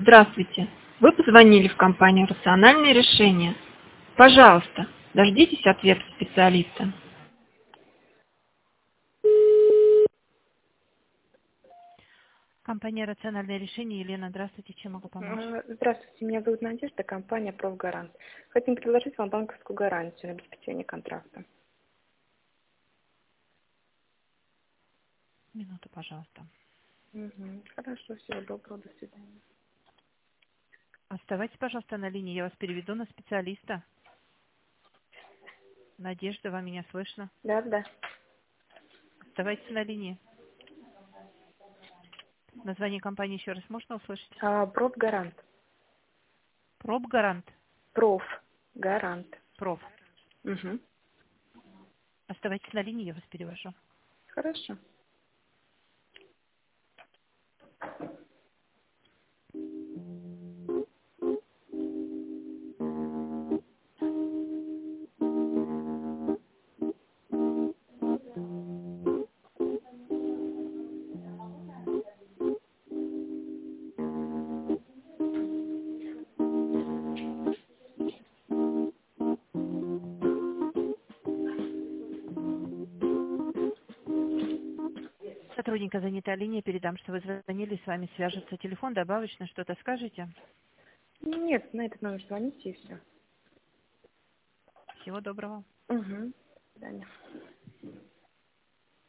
Здравствуйте. Вы позвонили в компанию «Рациональные решения». Пожалуйста, дождитесь ответа специалиста. Компания «Рациональные решения». Елена, здравствуйте. Чем могу помочь? Здравствуйте, меня зовут Надежда, компания «Профгарант». Хотим предложить вам банковскую гарантию на обеспечение контракта. Минуту, пожалуйста. Хорошо, всего доброго, до свидания. Оставайтесь, пожалуйста, на линии. Я вас переведу на специалиста. Надежда, вам меня слышно? Да. Оставайтесь на линии. Название компании еще раз можно услышать? Профгарант. Пробгарант. Профгарант. Проф. Угу. Оставайтесь на линии, я вас перевожу. Хорошо. Сотрудника занятая линия. Передам, что вы звонили, с вами свяжется телефон. Добавочно что-то скажете? Нет, на этот номер звоните и все. Всего доброго. Угу. До свидания.